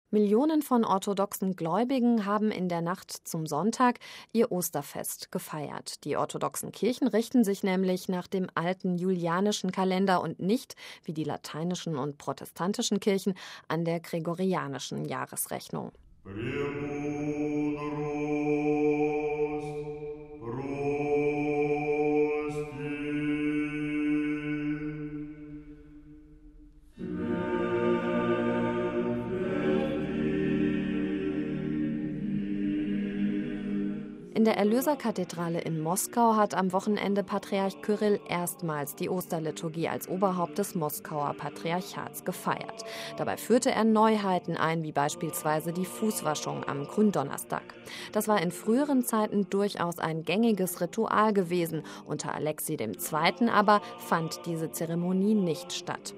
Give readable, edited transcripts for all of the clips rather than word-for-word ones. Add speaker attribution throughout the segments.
Speaker 1: Millionen von orthodoxen Gläubigen haben in der Nacht zum Sonntag ihr Osterfest gefeiert. Die orthodoxen Kirchen richten sich nämlich nach dem alten julianischen Kalender und nicht, wie die lateinischen und protestantischen Kirchen, an der gregorianischen Jahresrechnung. In der Erlöserkathedrale in Moskau hat am Wochenende Patriarch Kyrill erstmals die Osterliturgie als Oberhaupt des Moskauer Patriarchats gefeiert. Dabei führte er Neuheiten ein, wie beispielsweise die Fußwaschung am Gründonnerstag. Das war in früheren Zeiten durchaus ein gängiges Ritual gewesen. Unter Alexei II. Aber fand diese Zeremonie nicht statt.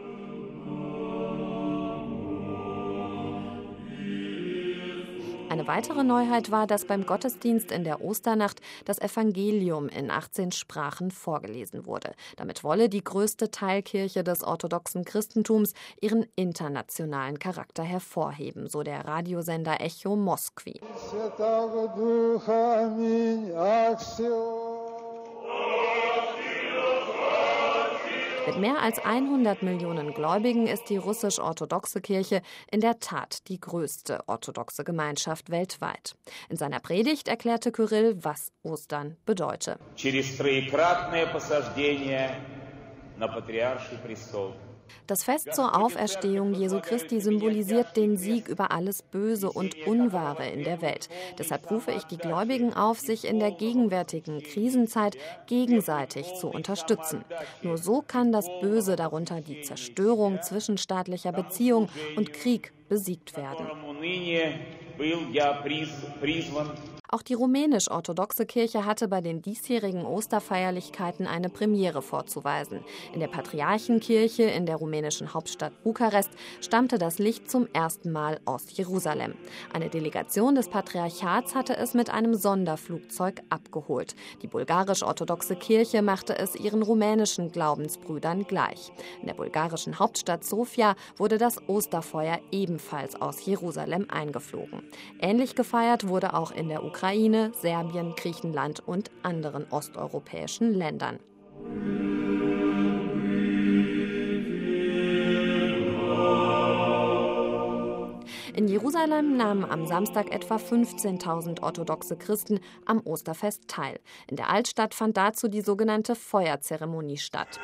Speaker 1: Eine weitere Neuheit war, dass beim Gottesdienst in der Osternacht das Evangelium in 18 Sprachen vorgelesen wurde. Damit wolle die größte Teilkirche des orthodoxen Christentums ihren internationalen Charakter hervorheben, so der Radiosender Echo Moskwi. Mit mehr als 100 Millionen Gläubigen ist die russisch-orthodoxe Kirche in der Tat die größte orthodoxe Gemeinschaft weltweit. In seiner Predigt erklärte Kyrill, was Ostern bedeute. Das Fest zur Auferstehung Jesu Christi symbolisiert den Sieg über alles Böse und Unwahre in der Welt. Deshalb rufe ich die Gläubigen auf, sich in der gegenwärtigen Krisenzeit gegenseitig zu unterstützen. Nur so kann das Böse, darunter die Zerstörung zwischenstaatlicher Beziehungen und Krieg, besiegt werden. Auch die rumänisch-orthodoxe Kirche hatte bei den diesjährigen Osterfeierlichkeiten eine Premiere vorzuweisen. In der Patriarchenkirche in der rumänischen Hauptstadt Bukarest stammte das Licht zum ersten Mal aus Jerusalem. Eine Delegation des Patriarchats hatte es mit einem Sonderflugzeug abgeholt. Die bulgarisch-orthodoxe Kirche machte es ihren rumänischen Glaubensbrüdern gleich. In der bulgarischen Hauptstadt Sofia wurde das Osterfeuer ebenfalls aus Jerusalem eingeflogen. Ähnlich gefeiert wurde auch in der Ukraine, Serbien, Griechenland und anderen osteuropäischen Ländern. In Jerusalem nahmen am Samstag etwa 15.000 orthodoxe Christen am Osterfest teil. In der Altstadt fand dazu die sogenannte Feuerzeremonie statt.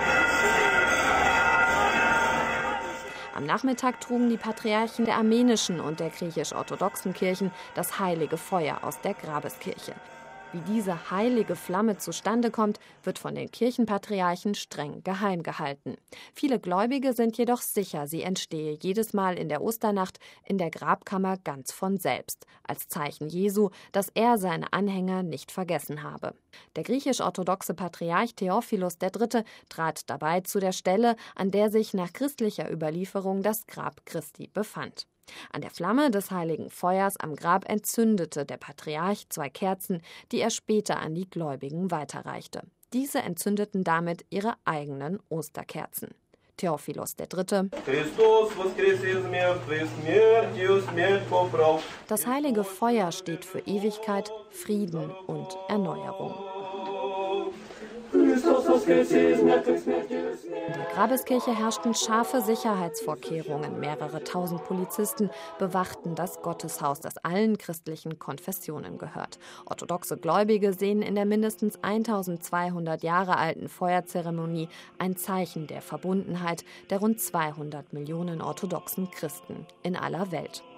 Speaker 1: Am Nachmittag trugen die Patriarchen der armenischen und der griechisch-orthodoxen Kirchen das heilige Feuer aus der Grabeskirche. Wie diese heilige Flamme zustande kommt, wird von den Kirchenpatriarchen streng geheim gehalten. Viele Gläubige sind jedoch sicher, sie entstehe jedes Mal in der Osternacht in der Grabkammer ganz von selbst, als Zeichen Jesu, dass er seine Anhänger nicht vergessen habe. Der griechisch-orthodoxe Patriarch Theophilos III. Trat dabei zu der Stelle, an der sich nach christlicher Überlieferung das Grab Christi befand. An der Flamme des heiligen Feuers am Grab entzündete der Patriarch 2 Kerzen, die er später an die Gläubigen weiterreichte. Diese entzündeten damit ihre eigenen Osterkerzen. Theophilos III. Das heilige Feuer steht für Ewigkeit, Frieden und Erneuerung. In der Grabeskirche herrschten scharfe Sicherheitsvorkehrungen. Mehrere tausend Polizisten bewachten das Gotteshaus, das allen christlichen Konfessionen gehört. Orthodoxe Gläubige sehen in der mindestens 1200 Jahre alten Feuerzeremonie ein Zeichen der Verbundenheit der rund 200 Millionen orthodoxen Christen in aller Welt.